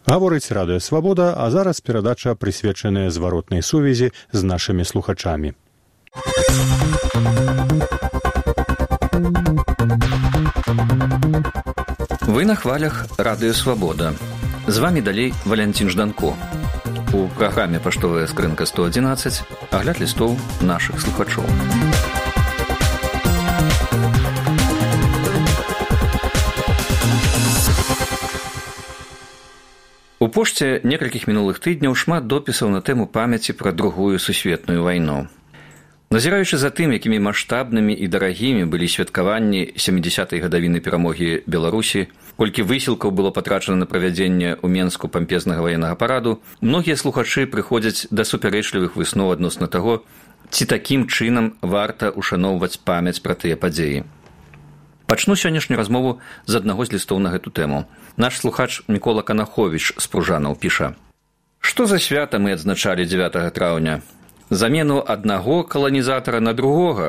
Гаворыць Радыё Свабода, а зараз перадача прысвечаная зваротнай сувязі з нашымі слухачамі. Вы на хвалях Радыё Свабода. З вамі далей Валянцін Жданко. У праграме «Паштовая скрынка 111» агляд лістоў нашых слухачоў. У пошце некалькіх минулых тыдняў шмат допісаў на тэму памяці пра Другую сусветную вайну. Назіраючы за тым, якімі маштабнымі і дарагімі былі святкаванні 70-й гадавіны перамогі Беларусі, колькі высілкаў было патрачана на правядзенне ў Менску пампезнага ваеннага параду, многія слухачы прыходзяць да супярэчлівых высноў адносна таго, ці такім чынам варта ушаноўваць памяць пра тыя падзеі. Пачну сённяшнюю размову з аднаго з лістоў на гэту тэму. Наш слухач Мікола Канаховіч з Пружанаў піша: «Што за свята мы адзначалі 9 траўня? Замену аднаго каланізатара на другога?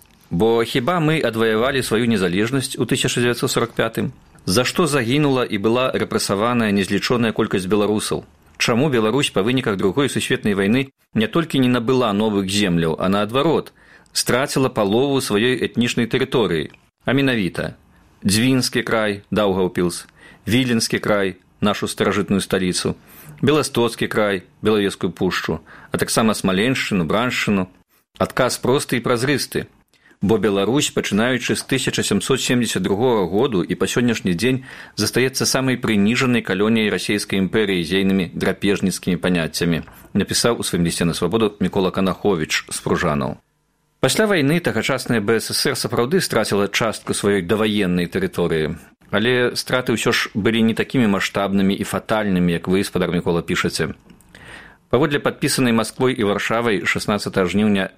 Бо хіба мы адваявалі сваю незалежнасць у 1945-м? За што загінула і была рэпрэсаваная незлічоная колькасць беларусаў? Чаму Беларусь па выніках Другой сусветнай вайны не толькі не набыла новых земляў, а наадварот, страціла палову сваёй этнічнай тэрыторыі? А менавіта Дзвінскі край, Даўгаўпілс, Віленскі край, нашу старажытную сталіцу, Беластоцкі край, Белавежскую пушчу, а таксама Смаленшчыну, Браншчыну. Адказ просты і празрысты, бо Беларусь, пачынаючы з 1772 году і па сённяшні дзень, застаецца самай прыніжанай калоніяй расійскай імперыі з ейнымі драпежніцкімі паняццямі, напісаў у сваім лісце на Свабоду Мікола Канаховіч з Пружанаў. Пасля вайны тагачасная БССР сапраўды страціла частку сваёй даваеннай тэрыторыі, але страты ўсё ж былі не такімі маштабнымі і фатальнымі, як вы, спадар Мікола, пішаце. Паводле падпісанай Масквой і Варшавай 16 жніўня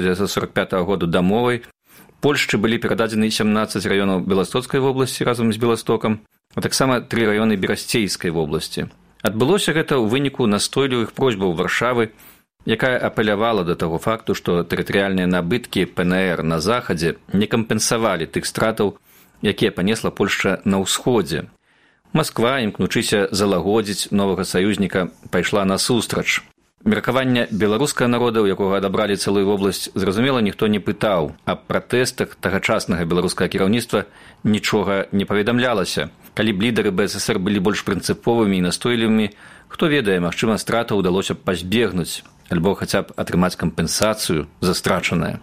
1945 году дамовай, Польшчы былі перададзены 17 раёнаў Беластоцкай вобласці разам з Беластокам, а таксама 3 раёны Берасцейскай вобласці. Адбылося гэта ў выніку настойлівых просьбаў Варшавы, якая апелявала да таго факту, што тэрытарыяльныя набыткі ПНР на захадзе не кампенсавалі тых стратаў, якія панесла Польшча на ўсходзе. Масква, імкнучыся залагодзіць новага саюзніка, пайшла насустрач. Меркаванне беларускага народа, у якога адабралі цэлую вобласць, зразумела, ніхто не пытаў, а пратэстах тагачаснага беларускага кіраўніцтва нічога не паведамлялася. Калі б лідары БССР былі больш прынцыповымі і настойлівымі, хто ведае, магчыма, стратаў удалося б пазбегнуць, альбо хаця б атрымаць кампенсацыю за страчанае.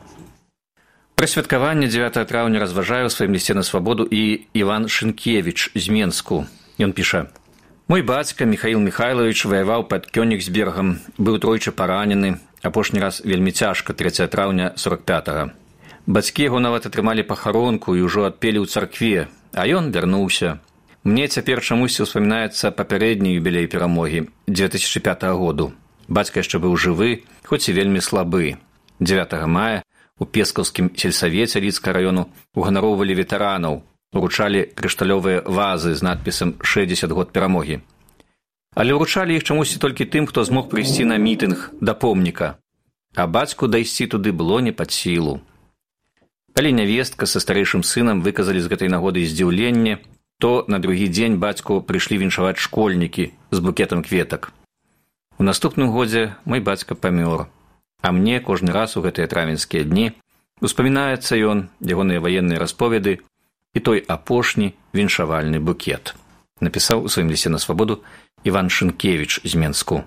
Пра святкаванне 9 траўня разважае ў сваім лісце на Свабоду і Іван Шынкевіч з Менску. Ён піша: «Мой бацька Міхаіл Міхайлович ваяваў пад Кёнігсбергам, быў тройчы паранены, апошні раз вельмі цяжка 3 траўня 45-го. Бацькі яго нават атрымалі пахаронку і ўжо адпелі ў царкве, а ён вярнуўся. Мне цяпер чамусьці ўспамінаецца папярэдні юбілей перамогі 2005 году. Бацька яшчэ быў жывы, хоць і вельмі слабы. 9 мая у Пескаўскім сельсавеце Лідскага раёну уганароўвалі ветэранаў, уручалі крышталёвыя вазы з надпісам «60 год перамогі». Але ўручалі іх чамусьці толькі тым, хто змог прыйсці на мітынг да помніка, а бацьку дайсці туды было не пад сілу. Калі нявестка са старэйшым сынам выказалі з гэтай нагоды здзіўленне, то на другі дзень бацьку прыйшлі віншаваць школьнікі з букетам кветак. У наступным годзе мой бацька памёр, а мне кожны раз у гэтыя травеньскія дні успамінаецца ён, ягоныя ваенныя расповеды і той апошні віншавальны букет», напісаў у сваім лісце на Свабоду Іван Шынкевіч з Менску.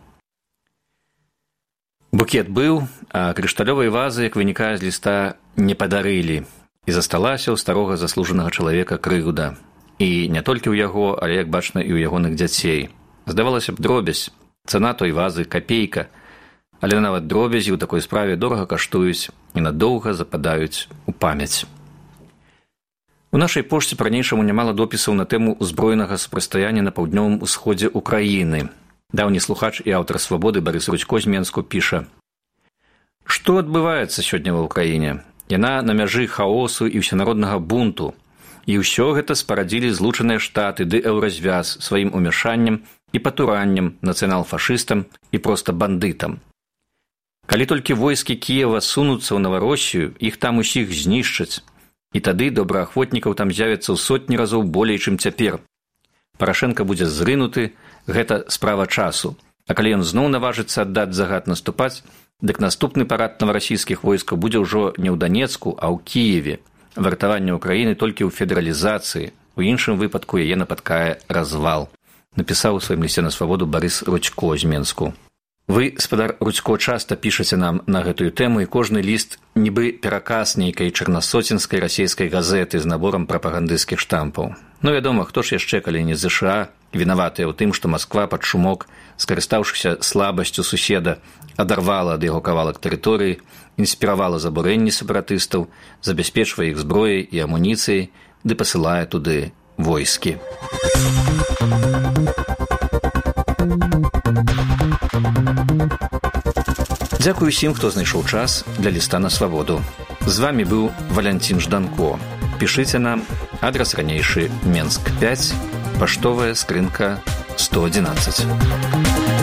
Букет быў, а крышталёвай вазы, як вынікае з ліста, не падарылі, і засталася ў старога заслужанага чалавека крыўда. І не толькі ў яго, але, як бачна, і ў ягоных дзяцей. Здавалася б, дробязь, цана той вазы капейка, але нават дробязі ў такой справе дорага каштуюць і надоўга западаюць у памяць. У нашай пошце па-ранейшаму нямала допісаў на тэму узброенага супрацьстаяння на паўднёвым усходзе ўкраіны. Даўні слухач і аўтар Свабоды Барыс Рудзько з Менску піша: «Што адбываецца сёння ва ўкраіне? Яна на мяжы хаосу і ўсенароднага бунту. І ўсё гэта спарадзілі Злучаныя Штаты ды Еўразвяз сваім умяшаннем і патураннем нацыянал-фашыстам і проста бандытам. Калі толькі войскі Кіева сунуцца ў Навароссію, іх там усіх знішчаць, і тады добраахвотнікаў там з'явіцца ў сотні разоў болей, чым цяпер. Парашенка будзе зрынуты, гэта справа часу. А калі ён зноў наважыцца аддаць загад наступаць, дык наступны парад новарасійскіх войскаў будзе ўжо не ў Данецку, а ў Кіеве. Вартаванне ўкраіны толькі ў федэралізацыі. У іншым выпадку яе напаткае развал. Напісаў у сваім лісце на свабоду Барыс Рудзько з Менску. Вы, спадар Рудзько, часта пішаце нам на гэтую тэму, і кожны ліст нібы пераказ нейкай чарнасоценскай расійскай газеты з наборам прапагандысцкіх штампаў. Ну, вядома, хто ж яшчэ, калі не ЗША, вінаватыя ў тым, што Масква пад шумок, скарыстаўшыся слабасцю суседа, адарвала ад яго кавалак тэрыторыі, інспіравала забурэнні сепаратыстаў, забяспечвае іх зброяй і амуніцыяй, ды пасылае туды войскі. Дзякую усім, хто знайшоў час для ліста на свабоду. З вамі быў Валянцін Жданко. Пішыце нам, адрас ранейшы Менск 5, паштовая скрынка 111.